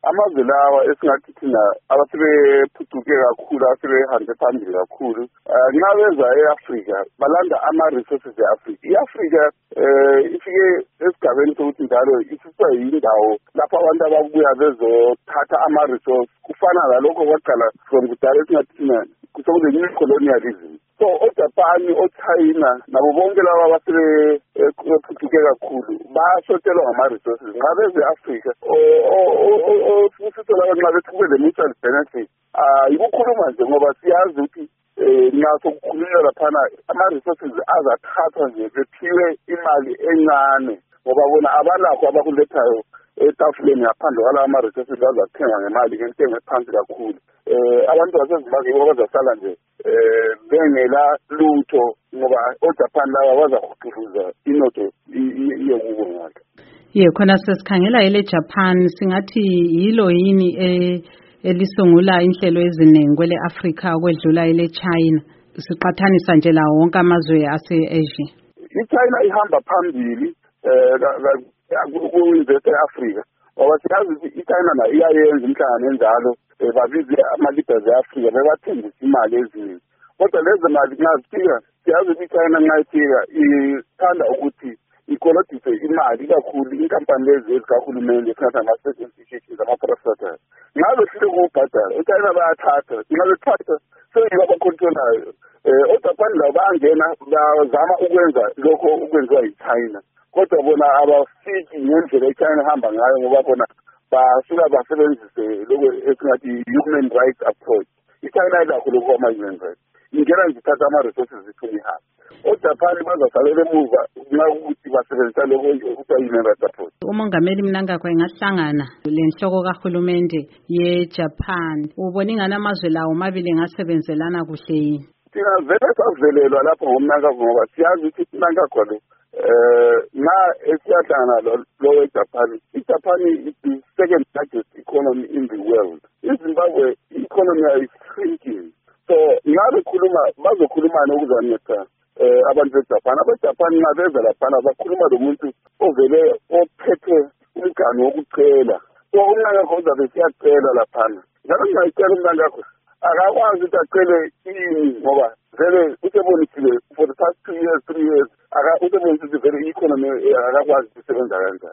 amazwe lawa esingathi thina abasebephucuke kakhulu asebehambe phambili kakhulu nxa beza e-Afrika balanda ama-resources e-Afrika. I-Afrika ifike esigabeni sokuthi njalo isiswa yindawo lapho abantu ababuya bezothatha ama-resource kufana lalokho kwaqala from kudala esingathi thina kusokule colonialism. So oJapan, oChina nabo bonke laba abasebephucuke kakhulu basotelwa ngama-resources nxa beze e-Afrika ofusitho laba nxa bethuke le-mutual benefit yikukhuluma nje ngoba siyazi ukuthi nxa sokukhulunywa laphana ama-resources azathathwa nje bephiwe imali encane ngoba bona abalakho abakulethayo etafuleni ngaphandle kwalawa ama-resources azathenga ngemali entengo ephansi kakhulu. Abantu basezimbabwe yibo bazasala nje bengela lutho ngoba oJapan laba bazakhuthuza inotho iye kubo ngakho. Khona sesikhangela ile Japan singathi yilo yini elisungula inhlelo eziningi kwele Africa okwedlula ile China siqathanisa nje lawo wonke amazwe ase-Asia. I-China ihamba phambili ku-invest e-Africa ngoba siyazi ukuthi i-China nayo iyayenza imhlangano enjalo babize ama-leaders e-Afrika bebathembisa imali eziningi kodwa lezo mali nxa zifika siyazi ukuthi i-China nxa ifika ithanda ukuthi ikolodise imali kakhulu inkampani lezi ezikahulumende esingathi ama-state institutions ama-private nxa behlule ukubhadala i-China bayathatha nxa bethatha seyibo abakhontrolayo oJapan labo bayangena bazama ukwenza lokho ukwenziwa yi-China kodwa bona abafiki ngendlela i-China ehamba ngayo ngoba bona basuka basebenzise lokho esingathi human rights approach. I-China ilakho lokho ama-human rights ingena nje ithatha ama-resources ithuni ihamba. oJapan bazasalela emuva nxa ukuthi basebenzisa lokho okuthiwa human rights approach. uMongameli Mnangagwa engahlangana lenhloko kahulumende ye-Japan ubona ingane amazwe lawo omabili engasebenzelana kuhle yini? Thina vele savelelwa lapho ngomNangagwa ngoba siyazi ukuthi uMnangagwa lo na esiyahlangana lo weJapan. iJapan is the second largest economy in the world. iZimbabwe economy is shrinking. So ngabe bazokhulumana ukuzanceda abantu beJapan. abeJapan nxa beza laphana bakhuluma lomuntu ovele ophethe umgani wokucela. So uMnangagwa uzabe siyacela laphana. Njalo ngiyayicela uMnangagwa akakwazi ukuthi acele ini ngoba vele usebonisile for the past 2 years 3 years usebonisile vele i-economy akakwazi ukusebenza kanjani.